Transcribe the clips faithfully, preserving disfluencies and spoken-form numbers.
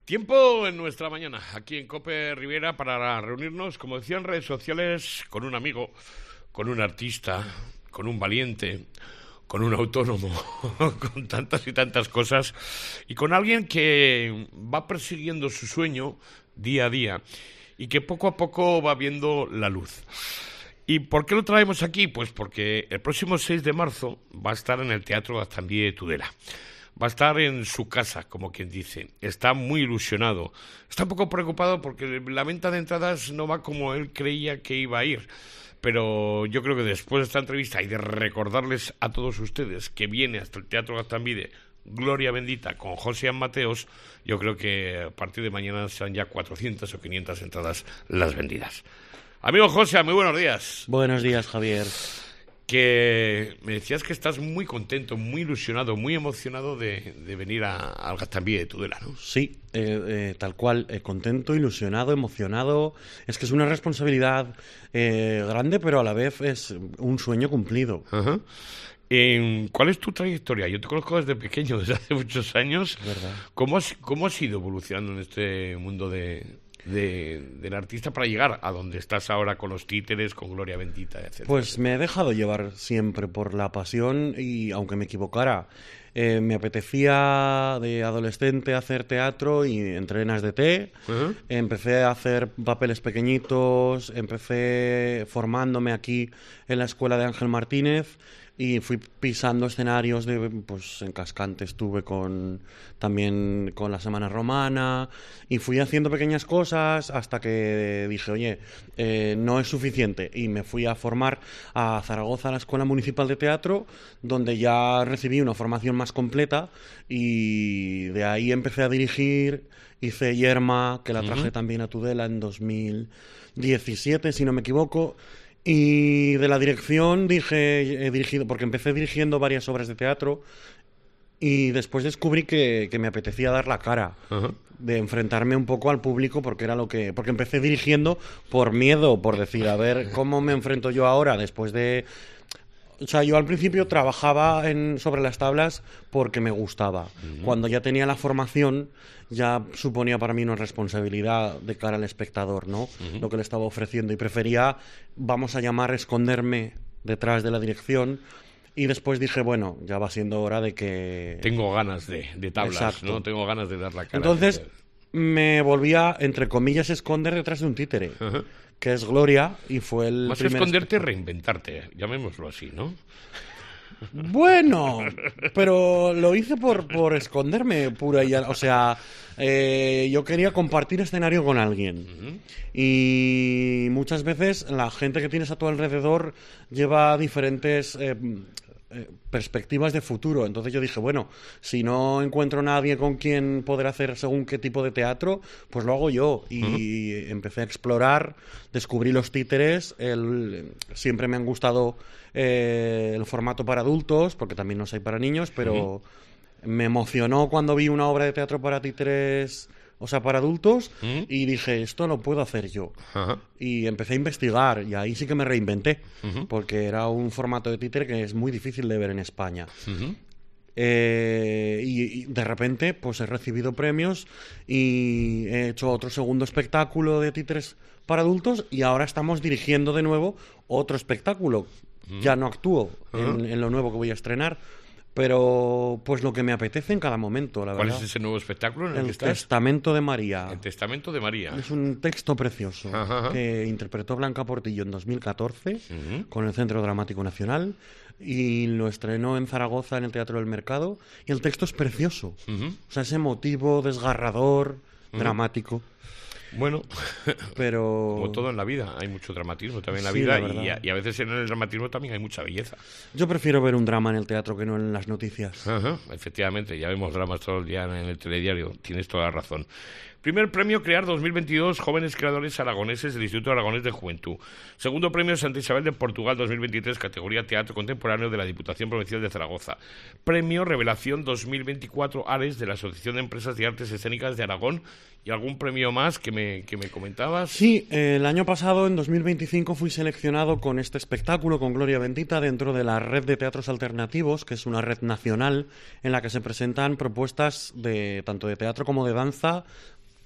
Tiempo en nuestra mañana, aquí en COPE Rivera, para reunirnos, como decía, en redes sociales, con un amigo, con un artista, con un valiente, con un autónomo, con tantas y tantas cosas, y con alguien que va persiguiendo su sueño día a día y que poco a poco va viendo la luz. ¿Y por qué lo traemos aquí? Pues porque el próximo seis de marzo va a estar en el Teatro Gaztambide de Tudela. Va a estar en su casa, como quien dice. Está muy ilusionado. Está un poco preocupado porque la venta de entradas no va como él creía que iba a ir. Pero yo creo que después de esta entrevista y de recordarles a todos ustedes que viene hasta el Teatro Gaztambide Gloria Bendita con José Mateos, yo creo que a partir de mañana serán ya cuatrocientas o quinientas entradas las vendidas. Amigo José, muy buenos días. Buenos días, Javier. Que me decías que estás muy contento, muy ilusionado, muy emocionado de, de venir a, al Gaztambide de Tudela, ¿no? Sí, eh, eh, tal cual, eh, contento, ilusionado, emocionado. Es que es una responsabilidad eh, grande, pero a la vez es un sueño cumplido. Ajá. Eh, ¿Cuál es tu trayectoria? Yo te conozco desde pequeño, desde hace muchos años. ¿Verdad? ¿Cómo has, cómo has ido evolucionando en este mundo de... De, del artista para llegar a donde estás ahora con los títeres, con Gloria Bendita, etcétera? Pues me he dejado llevar siempre por la pasión y, aunque me equivocara, eh, me apetecía de adolescente hacer teatro y entré en A S D T, uh-huh. Empecé a hacer papeles pequeñitos, empecé formándome aquí en la escuela de Ángel Martínez y fui pisando escenarios de, pues en Cascante estuve con también con la Semana Romana y fui haciendo pequeñas cosas hasta que dije, oye, eh, no es suficiente, y me fui a formar a Zaragoza, a la Escuela Municipal de Teatro, donde ya recibí una formación más completa y de ahí empecé a dirigir. Hice Yerma, que la traje uh-huh. también a Tudela en dos mil diecisiete, si no me equivoco. Y de la dirección dije, he dirigido, porque empecé dirigiendo varias obras de teatro y después descubrí que, que me apetecía dar la cara, uh-huh. de enfrentarme un poco al público, porque era lo que, porque empecé dirigiendo por miedo, por decir, a ver cómo me enfrento yo ahora después de... O sea, yo al principio trabajaba en, sobre las tablas porque me gustaba. Uh-huh. Cuando ya tenía la formación, ya suponía para mí una responsabilidad de cara al espectador, ¿no? Uh-huh. Lo que le estaba ofreciendo. Y prefería, vamos a llamar, esconderme detrás de la dirección. Y después dije, bueno, ya va siendo hora de que... Tengo ganas de, de tablas, exacto. ¿no? Tengo ganas de dar la cara. Entonces me volví a, entre comillas, esconder detrás de un títere. Uh-huh. Que es Gloria, y fue el más primer... esconderte, reinventarte, llamémoslo así, ¿no? Bueno, pero lo hice por, por esconderme pura y... O sea, eh, yo quería compartir escenario con alguien. Uh-huh. Y muchas veces la gente que tienes a tu alrededor lleva diferentes... Eh, Eh, perspectivas de futuro. Entonces yo dije, bueno, si no encuentro nadie con quien poder hacer según qué tipo de teatro, pues lo hago yo. Y uh-huh. empecé a explorar, descubrí los títeres, el, siempre me han gustado eh, el formato para adultos, porque también los hay para niños, pero uh-huh. me emocionó cuando vi una obra de teatro para títeres, o sea, para adultos, ¿Mm? Y dije, esto lo puedo hacer yo. Uh-huh. Y empecé a investigar, y ahí sí que me reinventé, uh-huh. porque era un formato de títere que es muy difícil de ver en España. Uh-huh. Eh, y, y de repente, pues he recibido premios y he hecho otro segundo espectáculo de títeres para adultos, y ahora estamos dirigiendo de nuevo otro espectáculo. Uh-huh. Ya no actúo uh-huh. en, en lo nuevo que voy a estrenar, pero pues lo que me apetece en cada momento, la verdad. ¿Cuál es ese nuevo espectáculo en el, el que estás? El Testamento de María. El Testamento de María. Es un texto precioso, ajá, que interpretó Blanca Portillo en dos mil catorce uh-huh. con el Centro Dramático Nacional, y lo estrenó en Zaragoza en el Teatro del Mercado, y el texto es precioso. Uh-huh. O sea, es emotivo, desgarrador, uh-huh. dramático. Bueno, pero como todo en la vida, hay mucho dramatismo también en la sí, vida, la y, a, y a veces en el dramatismo también hay mucha belleza. Yo prefiero ver un drama en el teatro que no en las noticias. Ajá, efectivamente, ya vemos dramas todo el día en el telediario, tienes toda la razón. Primer premio Crear dos mil veintidós, Jóvenes Creadores Aragoneses del Instituto Aragonés de Juventud. Segundo premio Santa Isabel de Portugal dos mil veintitrés, categoría Teatro Contemporáneo de la Diputación Provincial de Zaragoza. Premio Revelación dos mil veinticuatro Ares de la Asociación de Empresas de Artes Escénicas de Aragón. ¿Y algún premio más que me, que me comentabas? Sí, eh, el año pasado, en dos mil veinticinco, fui seleccionado con este espectáculo, con Gloria Bendita, dentro de la Red de Teatros Alternativos, que es una red nacional en la que se presentan propuestas de tanto de teatro como de danza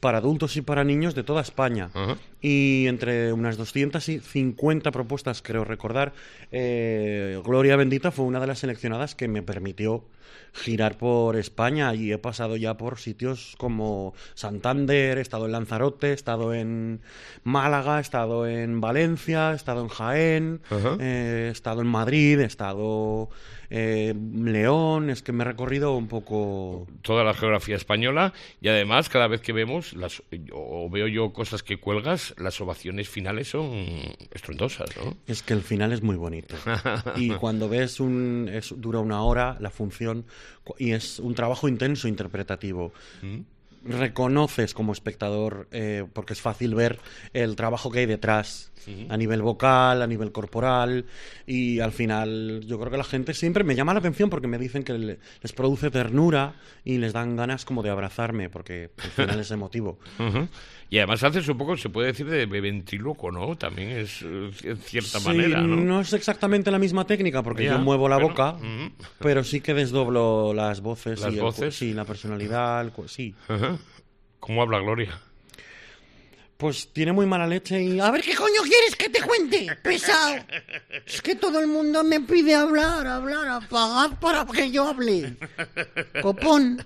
para adultos y para niños de toda España. Uh-huh. Y entre unas doscientas cincuenta propuestas, creo recordar, eh, Gloria Bendita fue una de las seleccionadas que me permitió girar por España, y he pasado ya por sitios como Santander, he estado en Lanzarote, he estado en Málaga, he estado en Valencia, he estado en Jaén, uh-huh. eh, he estado en Madrid, he estado eh, León. Es que me he recorrido un poco toda la geografía española, y además cada vez que vemos las, o veo yo cosas que cuelgas, las ovaciones finales son estruendosas, ¿no? Es que el final es muy bonito. Y cuando ves un es, dura una hora la función, y es un trabajo intenso interpretativo. ¿Mm? Reconoces como espectador, eh, porque es fácil ver el trabajo que hay detrás, sí, a nivel vocal, a nivel corporal, y al final yo creo que la gente siempre me llama la atención porque me dicen que le, les produce ternura y les dan ganas como de abrazarme, porque al final es emotivo. Uh-huh. Y además haces un poco, se puede decir, de ventríloco, ¿no? También es en cierta sí, manera, ¿no? No es exactamente la misma técnica, porque ya, yo muevo la pero, boca, uh-huh. pero sí que desdoblo las voces. ¿Las y voces? El, sí, la personalidad, el, sí. Uh-huh. ¿Cómo habla Gloria? Pues tiene muy mala leche y... A ver, ¿qué coño quieres que te cuente? Pesado. Es que todo el mundo me pide hablar, hablar, apagar para que yo hable. Copón.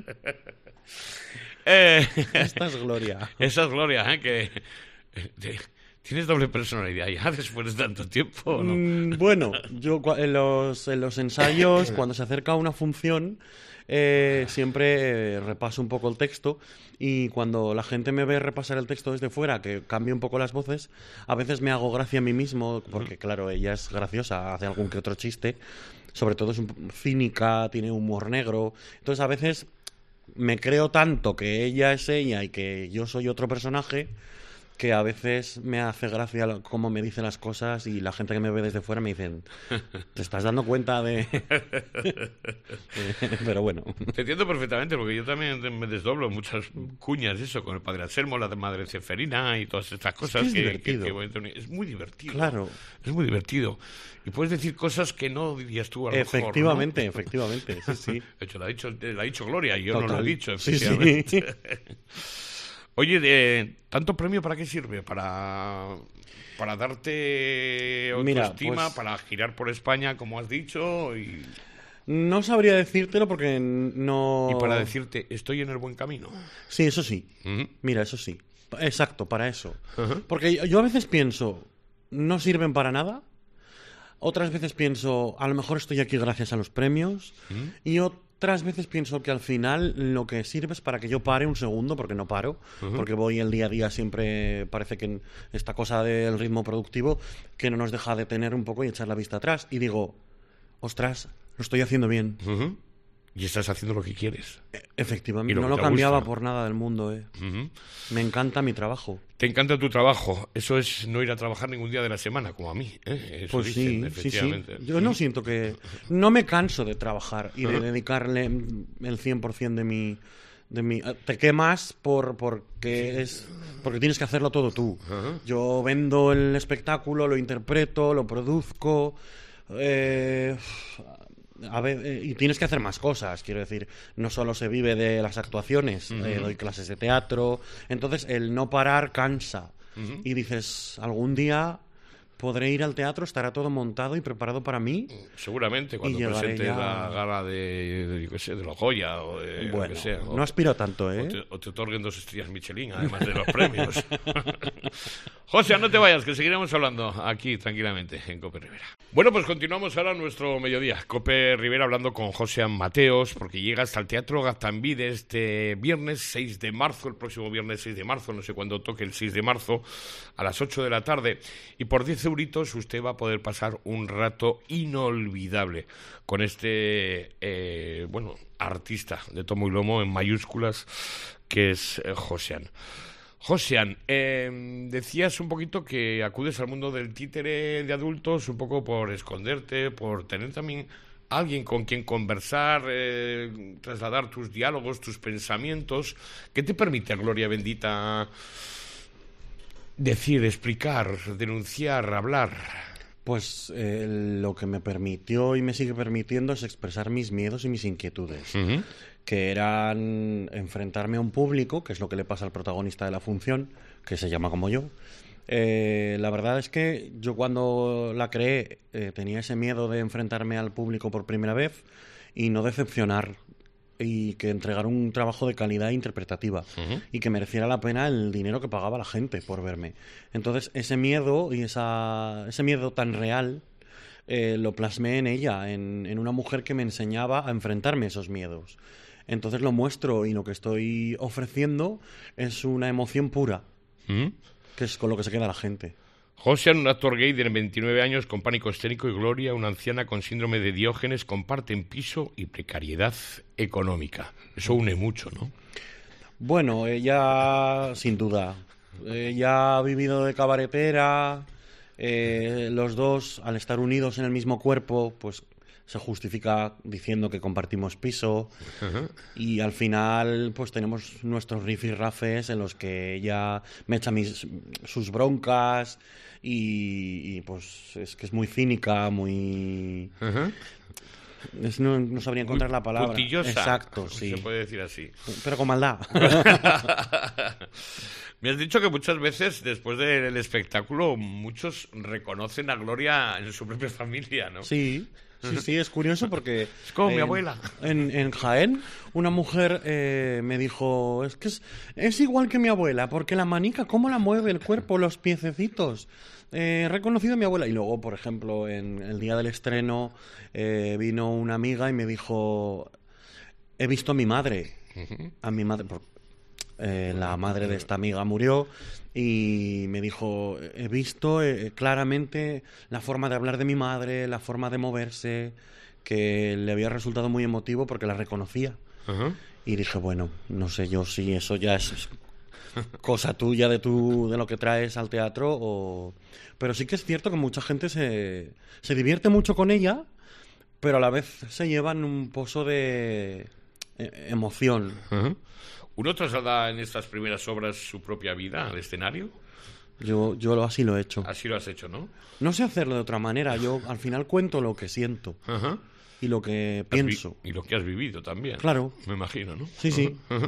Eh, Esta es Gloria. Esa es Gloria, ¿eh? Que... Eh, ¿Tienes doble personalidad ya después de tanto tiempo o no? Mm, bueno, yo en los, en los ensayos, cuando se acerca una función, eh, siempre eh, repaso un poco el texto, y cuando la gente me ve repasar el texto desde fuera, que cambio un poco las voces, a veces me hago gracia a mí mismo, porque claro, ella es graciosa, hace algún que otro chiste, sobre todo es un, cínica, tiene humor negro, entonces a veces me creo tanto que ella es ella y que yo soy otro personaje, que a veces me hace gracia cómo me dice las cosas, y la gente que me ve desde fuera me dicen, ¿te estás dando cuenta de...? Pero bueno. Te entiendo perfectamente, porque yo también me desdoblo muchas cuñas, eso, con el padre Anselmo, la madre Ceferina y todas estas cosas. Es, que es que, divertido. Que, que, es muy divertido. Claro. Es muy divertido. Y puedes decir cosas que no dirías tú a lo efectivamente, mejor, ¿no? Efectivamente, sí, sí. De hecho, lo ha dicho, lo ha dicho Gloria, y yo Total. no lo he dicho, Sí, efectivamente. sí. Oye, de, ¿tanto premio para qué sirve? Para, para darte autoestima, Mira, pues, para girar por España, como has dicho, y... No sabría decírtelo porque no... Y para decirte, estoy en el buen camino. Sí, eso sí. Uh-huh. Mira, eso sí. Exacto, para eso. Uh-huh. Porque yo a veces pienso, no sirven para nada. Otras veces pienso, a lo mejor estoy aquí gracias a los premios. Uh-huh. Y otras veces pienso que al final lo que sirve es para que yo pare un segundo, porque no paro. Uh-huh. Porque voy el día a día, siempre parece que esta cosa del ritmo productivo que no nos deja detener un poco y echar la vista atrás. Y digo, ostras, lo estoy haciendo bien. Uh-huh. Y estás haciendo lo que quieres. Efectivamente, lo no que lo cambiaba gusta. por nada del mundo. Eh. Uh-huh. Me encanta mi trabajo. Te encanta tu trabajo. Eso es no ir a trabajar ningún día de la semana, como a mí. ¿eh? Eso pues dicen, sí, efectivamente. sí, sí. Yo no siento que... No me canso de trabajar y de dedicarle el cien por ciento de mi... De mi, te quemas por porque es porque tienes que hacerlo todo tú. Uh-huh. Yo vendo el espectáculo, lo interpreto, lo produzco... Eh, A ver, eh, y tienes que hacer más cosas, quiero decir, no solo se vive de las actuaciones, uh-huh. eh, doy clases de teatro, entonces el no parar cansa, uh-huh. y dices, algún día podré ir al teatro, estará todo montado y preparado para mí. Seguramente, cuando presente ya... la gala de, de, yo qué sé, de los Goya o de bueno, lo que sea. No aspiro tanto, ¿eh? O te, o te otorguen dos estrellas Michelin, además de los premios. José, no te vayas, que seguiremos hablando aquí tranquilamente en Cope Rivera. Bueno, pues continuamos ahora nuestro mediodía. Cope Rivera hablando con José Mateos, porque llega hasta el Teatro Gaztambide este viernes seis de marzo, el próximo viernes seis de marzo, no sé cuándo toque el seis de marzo, a las ocho de la tarde. Y por diez euritos usted va a poder pasar un rato inolvidable con este, eh, bueno, artista de tomo y lomo en mayúsculas, que es eh, Josean. Josean, eh, decías un poquito que acudes al mundo del títere de adultos un poco por esconderte, por tener también alguien con quien conversar, eh, trasladar tus diálogos, tus pensamientos. ¿Qué te permite, Gloria Bendita, decir, explicar, denunciar, hablar? Pues eh, lo que me permitió y me sigue permitiendo es expresar mis miedos y mis inquietudes. Uh-huh. que eran enfrentarme a un público, que es lo que le pasa al protagonista de la función, que se llama como yo. Eh, la verdad es que yo cuando la creé eh, tenía ese miedo de enfrentarme al público por primera vez y no decepcionar, y que entregar un trabajo de calidad interpretativa uh-huh. y que mereciera la pena el dinero que pagaba la gente por verme. Entonces ese miedo y esa, ese miedo tan real eh, lo plasmé en ella, en, en una mujer que me enseñaba a enfrentarme a esos miedos. Entonces lo muestro y lo que estoy ofreciendo es una emoción pura, uh-huh. que es con lo que se queda la gente. Josean, un actor gay de veintinueve años con pánico escénico, y Gloria, una anciana con síndrome de Diógenes, comparten piso y precariedad económica. Eso une mucho, ¿no? Bueno, ella, sin duda. Ella ha vivido de cabaretera. Eh, los dos, al estar unidos en el mismo cuerpo, pues se justifica diciendo que compartimos piso. Uh-huh. Y al final pues tenemos nuestros rifirrafes en los que ella me echa mis, sus broncas y, y pues es que es muy cínica, muy... Uh-huh. Es, no, no sabría encontrar la palabra. Puntillosa. Exacto, sí. Se puede decir así. Pero con maldad. Me has dicho que muchas veces, después del espectáculo, muchos reconocen a Gloria en su propia familia, ¿no? Sí. Sí, sí, es curioso porque... Es como en, mi abuela. En, en Jaén, una mujer eh, me dijo, es que es, es igual que mi abuela, porque la manica, cómo la mueve el cuerpo, los piececitos. Eh, he reconocido a mi abuela. Y luego, por ejemplo, en el día del estreno eh, vino una amiga y me dijo, he visto a mi madre. Uh-huh. A mi madre... Por, Eh, la madre de esta amiga murió y me dijo, he visto eh, claramente la forma de hablar de mi madre, la forma de moverse, que le había resultado muy emotivo porque la reconocía. Uh-huh. Y dije, bueno, no sé yo si eso ya es cosa tuya de tu, de lo que traes al teatro, o... pero sí que es cierto que mucha gente se, se divierte mucho con ella, pero a la vez se llevan un pozo de eh, emoción. Uh-huh. ¿Uno traslada en estas primeras obras su propia vida al escenario? Yo, yo así lo he hecho. Así lo has hecho, ¿no? No sé hacerlo de otra manera. Yo al final cuento lo que siento. Uh-huh. Y lo que pienso. Vi- y lo que has vivido también. Claro. Me imagino, ¿no? Sí, sí. Uh-huh.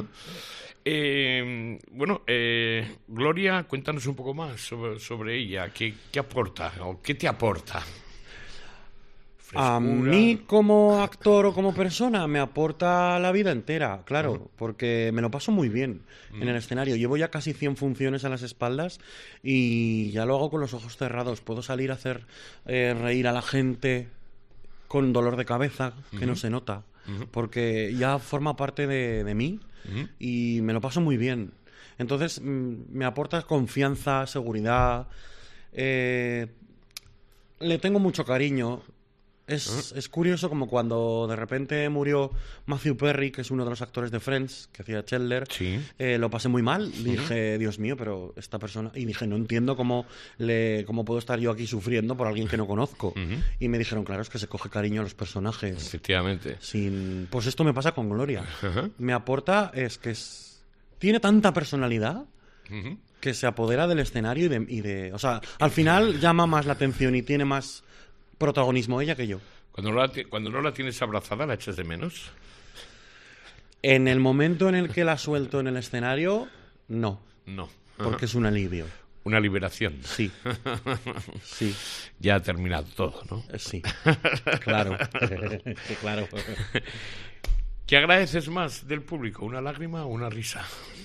Eh, bueno, eh, Gloria, cuéntanos un poco más sobre, sobre ella. ¿Qué, qué aporta o qué te aporta? Frescura. A mí como actor o como persona me aporta la vida entera, claro, uh-huh. porque me lo paso muy bien uh-huh. en el escenario. Llevo ya casi cien funciones a las espaldas y ya lo hago con los ojos cerrados. Puedo salir a hacer eh, reír a la gente con dolor de cabeza, que uh-huh. no se nota, uh-huh. porque ya forma parte de, de mí uh-huh. y me lo paso muy bien. Entonces m- me aporta confianza, seguridad, eh, le tengo mucho cariño. Es, es curioso como cuando de repente murió Matthew Perry, que es uno de los actores de Friends, que hacía Chandler. Sí. Eh, lo pasé muy mal. Dije, uh-huh. Dios mío, pero esta persona... Y dije, no entiendo cómo, le, cómo puedo estar yo aquí sufriendo por alguien que no conozco. Uh-huh. Y me dijeron, claro, es que se coge cariño a los personajes. Efectivamente. Sin... Pues esto me pasa con Gloria. Uh-huh. Me aporta, es que es... tiene tanta personalidad... Uh-huh. que se apodera del escenario y de, y de... O sea, al final llama más la atención y tiene más... protagonismo ella que yo. Cuando no, la, cuando no la tienes abrazada, ¿la echas de menos? En el momento en el que la suelto en el escenario, no. No. Porque es un alivio. Una liberación. Sí. Sí. Ya ha terminado todo, ¿no? Sí. Claro. Claro. ¿Qué agradeces más del público? ¿Una lágrima o una risa?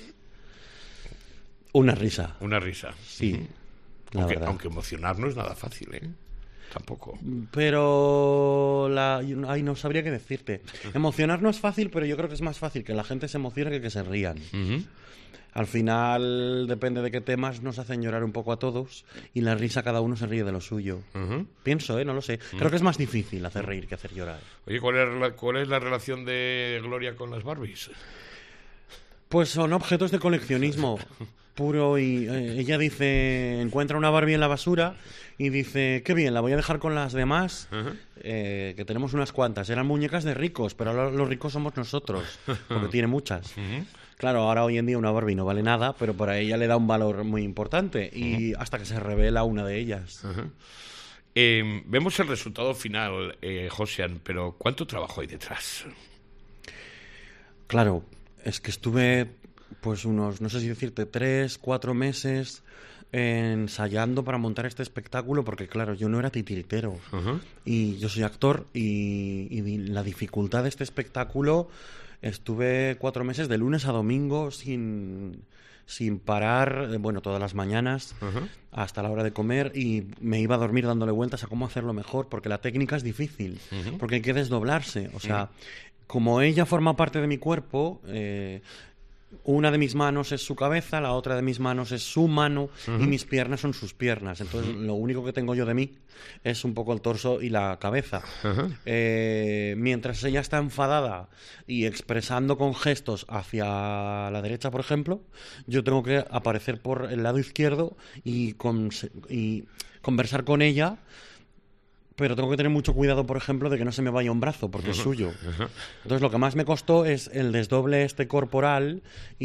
Una risa. Una risa. Sí. Mm. Aunque, aunque emocionar no es nada fácil, ¿eh? Tampoco. Pero la, ay, no sabría qué decirte. Emocionar no es fácil, pero yo creo que es más fácil que la gente se emocione que que se rían. Uh-huh. Al final depende de qué temas nos hacen llorar un poco a todos y la risa cada uno se ríe de lo suyo. Uh-huh. Pienso, ¿eh? No lo sé. Uh-huh. Creo que es más difícil hacer reír que hacer llorar. Oye, ¿cuál es la, cuál es la relación de Gloria con las Barbies? Pues son objetos de coleccionismo puro y eh, ella dice, encuentra una Barbie en la basura y dice, qué bien, la voy a dejar con las demás, uh-huh. eh, que tenemos unas cuantas. Eran muñecas de ricos, pero ahora los ricos somos nosotros, porque tiene muchas. Uh-huh. Claro, ahora hoy en día una Barbie no vale nada, pero para ella le da un valor muy importante y uh-huh. hasta que se revela una de ellas. Uh-huh. Eh, vemos el resultado final, eh, Josean, pero ¿cuánto trabajo hay detrás? Claro, es que estuve pues unos, no sé si decirte, tres, cuatro meses ensayando para montar este espectáculo, porque claro, yo no era titiritero. Uh-huh. Y yo soy actor y, y la dificultad de este espectáculo, estuve cuatro meses de lunes a domingo sin, sin parar, bueno, todas las mañanas, uh-huh, hasta la hora de comer, y me iba a dormir dándole vueltas a cómo hacerlo mejor, porque la técnica es difícil, uh-huh, porque hay que desdoblarse. O sea, uh-huh, como ella forma parte de mi cuerpo, eh, una de mis manos es su cabeza, la otra de mis manos es su mano, uh-huh, y mis piernas son sus piernas. Entonces, uh-huh, lo único que tengo yo de mí es un poco el torso y la cabeza. Uh-huh. Eh, mientras ella está enfadada y expresando con gestos hacia la derecha, por ejemplo, yo tengo que aparecer por el lado izquierdo y, con, y conversar con ella. Pero tengo que tener mucho cuidado, por ejemplo, de que no se me vaya un brazo, porque uh-huh, es suyo. Uh-huh. Entonces, lo que más me costó es el desdoble este corporal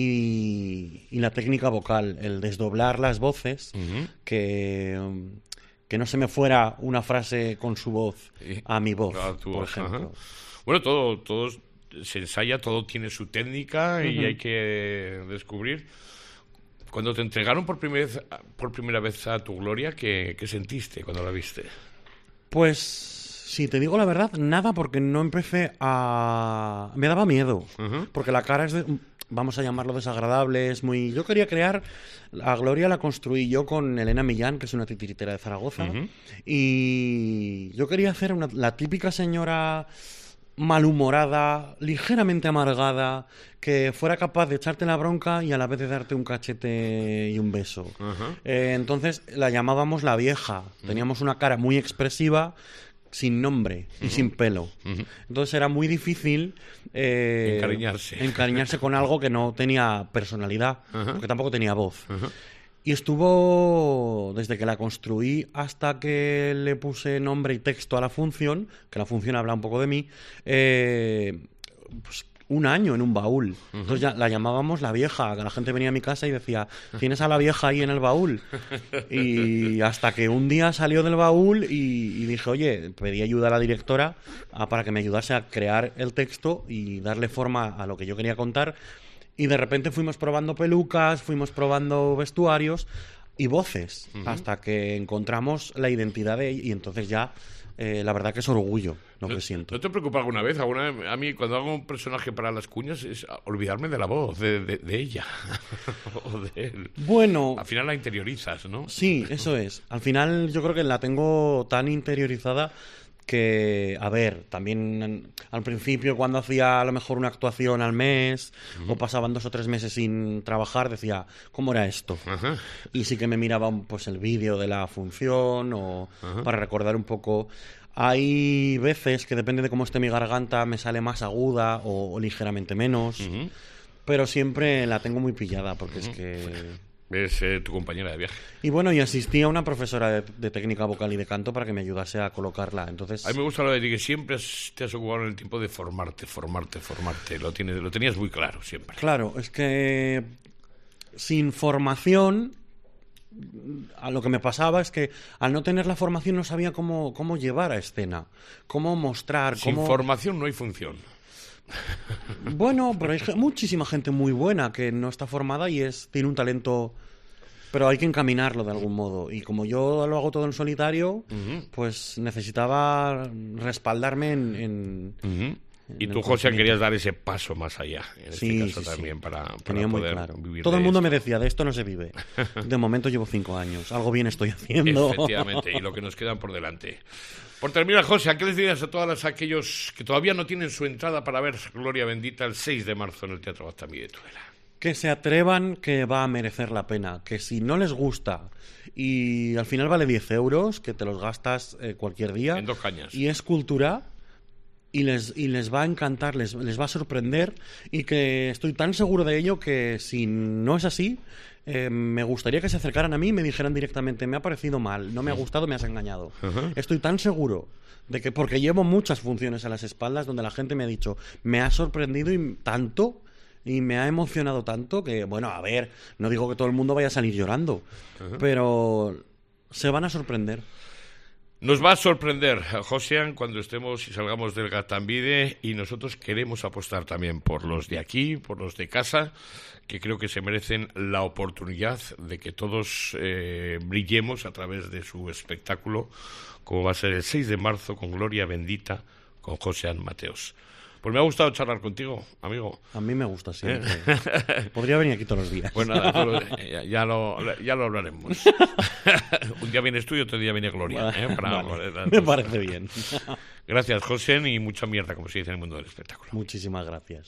y, y la técnica vocal, el desdoblar las voces, uh-huh, que, que no se me fuera una frase con su voz a mi voz, a por voz, ejemplo. Uh-huh. Bueno, todo, todo se ensaya, todo tiene su técnica, uh-huh, y hay que descubrir. Cuando te entregaron por primera vez, por primera vez a Tu Gloria, ¿qué, qué sentiste cuando la viste? Pues, si te digo la verdad, nada, porque no empecé a... Me daba miedo, uh-huh, porque la cara es, de... vamos a llamarlo desagradable, es muy... Yo quería crear... A Gloria la construí yo con Elena Millán, que es una titiritera de Zaragoza, uh-huh, y yo quería hacer una... la típica señora malhumorada, ligeramente amargada, que fuera capaz de echarte la bronca y a la vez de darte un cachete y un beso. Uh-huh. Eh, entonces la llamábamos la vieja. Uh-huh. Teníamos una cara muy expresiva, sin nombre y uh-huh, sin pelo. Uh-huh. Entonces era muy difícil eh, encariñarse. encariñarse con algo que no tenía personalidad, uh-huh, porque tampoco tenía voz. Uh-huh. Y estuvo, desde que la construí hasta que le puse nombre y texto a la función, que la función habla un poco de mí, eh, pues un año en un baúl. Uh-huh. Entonces ya la llamábamos la vieja, que la gente venía a mi casa y decía, ¿tienes a la vieja ahí en el baúl? Y hasta que un día salió del baúl y, y dije, oye, pedí ayuda a la directora a, para que me ayudase a crear el texto y darle forma a lo que yo quería contar. Y de repente fuimos probando pelucas, fuimos probando vestuarios y voces, uh-huh, hasta que encontramos la identidad de ella. Y entonces ya, eh, la verdad que es orgullo lo ¿No, que siento. ¿No te preocupa alguna vez? Alguna, a mí cuando hago un personaje para las cuñas es olvidarme de la voz, de, de, de ella o de él. Bueno... Al final la interiorizas, ¿no? Sí, eso es. Al final yo creo que la tengo tan interiorizada que, a ver, también al principio cuando hacía a lo mejor una actuación al mes, uh-huh, o pasaban dos o tres meses sin trabajar, decía, ¿cómo era esto? Uh-huh. Y sí que me miraba pues el vídeo de la función o uh-huh, para recordar un poco. Hay veces que depende de cómo esté mi garganta me sale más aguda o, o ligeramente menos, uh-huh, pero siempre la tengo muy pillada porque uh-huh, es que... Es eh, tu compañera de viaje. Y bueno, y asistí a una profesora de, de técnica vocal y de canto para que me ayudase a colocarla. Entonces, a mí me gusta lo de ti, que siempre has, te has ocupado en el tiempo de formarte, formarte, formarte. Lo, tienes, lo tenías muy claro siempre. Claro, es que sin formación, a lo que me pasaba es que al no tener la formación no sabía cómo, cómo llevar a escena, cómo mostrar. Sin cómo... formación no hay función. Bueno, pero hay muchísima gente muy buena que no está formada y es tiene un talento, pero hay que encaminarlo de algún modo. Y como yo lo hago todo en solitario, uh-huh, pues necesitaba respaldarme en... en, uh-huh, en y tú, José, querías dar ese paso más allá, en sí, este caso sí, también, sí. para, para Tenía poder muy claro. vivir. Todo de el mundo esto. Me decía, de esto no se vive. De momento llevo cinco años. Algo bien estoy haciendo. Efectivamente, y lo que nos quedan por delante. Por terminar, José, ¿a qué les dirías a todos aquellos que todavía no tienen su entrada para ver Gloria Bendita el seis de marzo en el Teatro Gaztambide de Tudela? Que se atrevan, que va a merecer la pena. Que si no les gusta y al final vale diez euros, que te los gastas eh, cualquier día. En dos cañas. Y es cultura y les, y les va a encantar, les, les va a sorprender y que estoy tan seguro de ello que si no es así... Eh, me gustaría que se acercaran a mí y me dijeran directamente, me ha parecido mal, no me ha gustado, me has engañado. Uh-huh. Estoy tan seguro de que, porque llevo muchas funciones a las espaldas donde la gente me ha dicho, me ha sorprendido y tanto y me ha emocionado tanto que, bueno, a ver, no digo que todo el mundo vaya a salir llorando, uh-huh, pero se van a sorprender. Nos va a sorprender, Josean, cuando estemos y salgamos del Gaztambide, y nosotros queremos apostar también por los de aquí, por los de casa, que creo que se merecen la oportunidad de que todos eh, brillemos a través de su espectáculo, como va a ser el seis de marzo con Gloria Bendita, con Josean Mateos. Pues me ha gustado charlar contigo, amigo. A mí me gusta siempre. ¿Eh? Podría venir aquí todos los días. Pues nada, todos, ya, ya, lo, ya lo hablaremos. Un día vienes tú y otro día viene Gloria. ¿eh? Para, vale, para, me parece bien. Gracias, José, y mucha mierda, como se dice en el mundo del espectáculo. Muchísimas gracias.